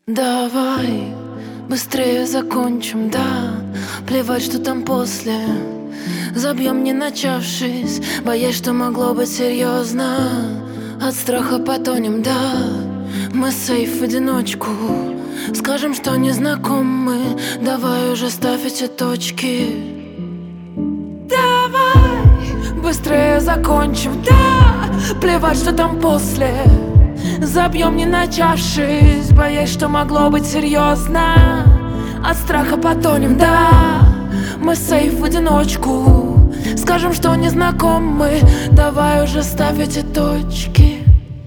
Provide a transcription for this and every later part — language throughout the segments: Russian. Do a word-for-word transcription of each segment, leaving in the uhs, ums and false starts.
Давай быстрее закончим, да. Плевать, что там после. Забьем, не начавшись, боясь, что могло быть серьезно. От страха потонем, да. Мы сейф в одиночку. Скажем, что не знакомы. Давай уже ставь эти точки. Давай быстрее закончим, да. Плевать, что там после. Забьем, не начавшись, боясь, что могло быть серьезно. От страха потонем, да. Мы сейф в одиночку. Скажем, что не знакомы. Давай уже ставь эти точки.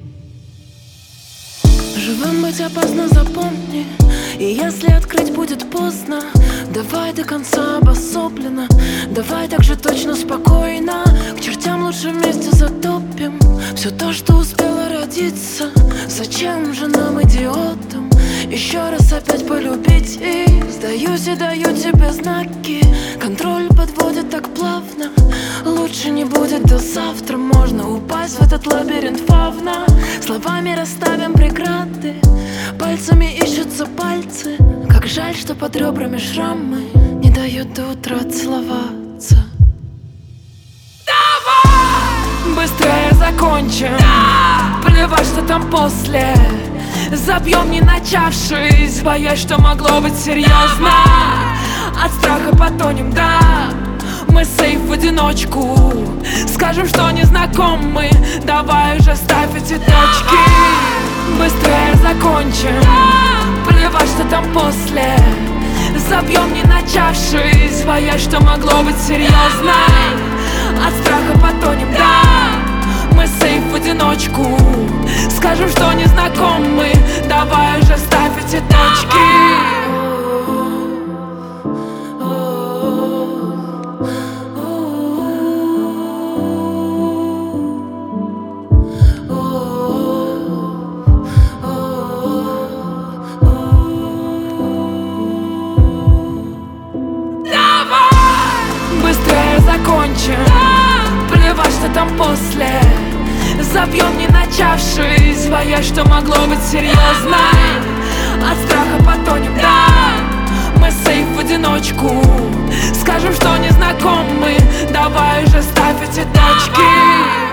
Живым быть опасно, запомни. И если открыть будет поздно, давай до конца обособленно. Давай так же точно, спокойно. К чертям лучше вместе затопим все то, что успело родиться. Зачем же нам, идиотам, еще раз опять полюбить их? Сдаюсь и даю тебе знаки. Контроль подводит так плавно. Лучше не будет до завтра. Можно упасть в этот лабиринт фавна. Словами расставим преграды. Пальцами ищутся пальцы. Как жаль, что под ребрами шрамы не дают до утра целоваться. Давай быстрее закончим, да. Плевать, что там после. Забьем, не начавшись, боясь, что могло быть серьезно. От страха потонем, да. Мы сейф в одиночку. Скажем, что не знакомы. Давай уже ставь эти точки. Быстрее закончим, плевать, что там после. Забьем, не начавшись, боясь, что могло быть серьезно. От страха потонем, да. Мы сейф в одиночку. Скажем, что не знакомы. Давай уже ставь эти точки. Закончим, да. Плевать, что там после. Забьем, не начавшись, боясь, что могло быть серьезно. От страха потонем, да. Мы сейф в одиночку. Скажем, что не знакомы. Давай уже ставь эти точки.